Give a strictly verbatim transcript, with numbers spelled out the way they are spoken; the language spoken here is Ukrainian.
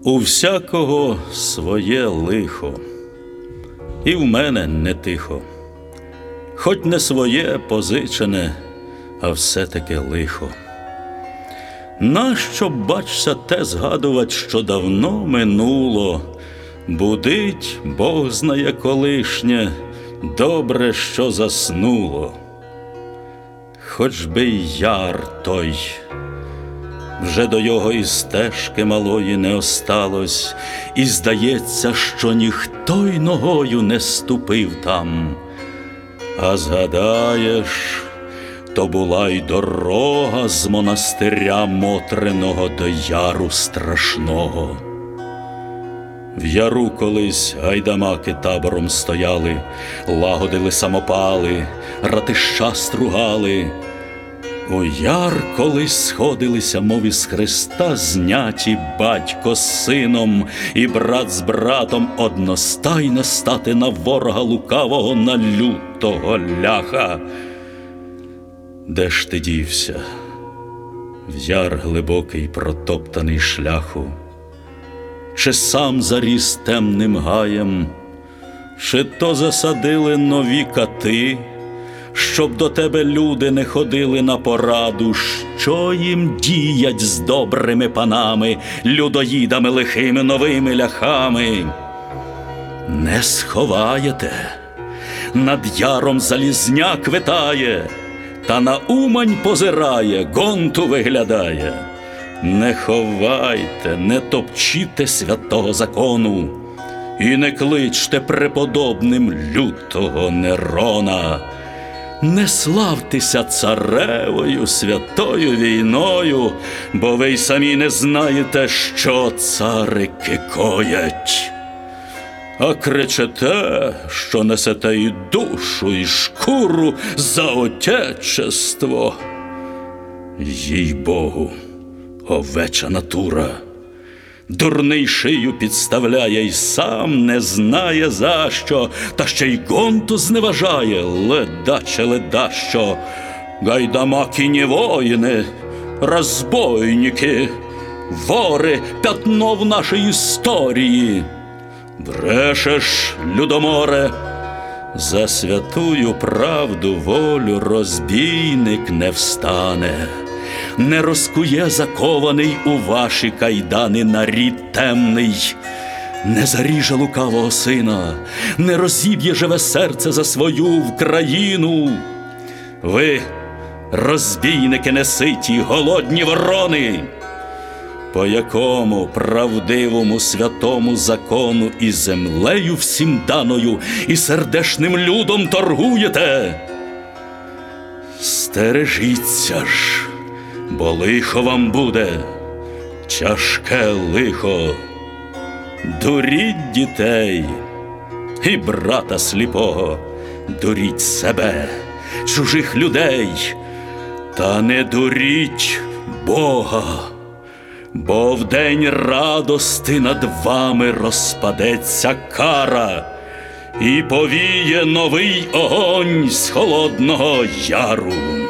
У всякого своє лихо, і в мене не тихо. Хоч не своє позичене, а все-таки лихо. Нащо, бачся, те згадувать, що давно минуло? Будить, Бог знає колишнє, добре, що заснуло. Хоч би й яр той, вже до його і стежки малої не осталось, і здається, що ніхто й ногою не ступив там. А згадаєш, то була й дорога з монастиря Мотриного до яру страшного. В яру колись гайдамаки табором стояли, лагодили самопали, ратища стругали. У яр колись сходилися, мов із Христа зняті, батько з сином і брат з братом, одностайно стати на ворога лукавого, на лютого ляха. Де ж ти дівся, в яр глибокий протоптаний шляху? Чи сам заріс темним гаєм, чи то засадили нові кати, щоб до тебе люди не ходили на пораду, що їм діять з добрими панами, людоїдами лихими новими ляхами? Не сховаєте, над яром залізняк витає, та на Умань позирає, гонту виглядає. Не ховайте, не топчіте святого закону, і не кличте преподобним лютого Нерона. Не славтеся царевою святою війною, бо ви й самі не знаєте, що царики коять. А кричете, що несете і душу, і шкуру за отечество. Їй-богу, овеча натура. Дурний шию підставляє й сам не знає за що, та ще й гонту зневажає, ледаче ледащо. Гайдамаки не воїни, розбойники, вори, пятно в нашій історії. Брешеш, Людоморе, за святую правду волю розбійник не встане. Не розкує закований у ваші кайдани нарід темний, не заріже лукавого сина, не розіб'є живе серце за свою в країну. Ви, розбійники неситі, голодні ворони, по якому правдивому святому закону і землею всім даною, і сердешним людом торгуєте? Стережіться ж, бо лихо вам буде, тяжке лихо. Дуріть дітей і брата сліпого, дуріть себе, чужих людей, та не дуріть Бога. Бо в день радости над вами розпадеться кара, і повіє новий огонь з холодного яру.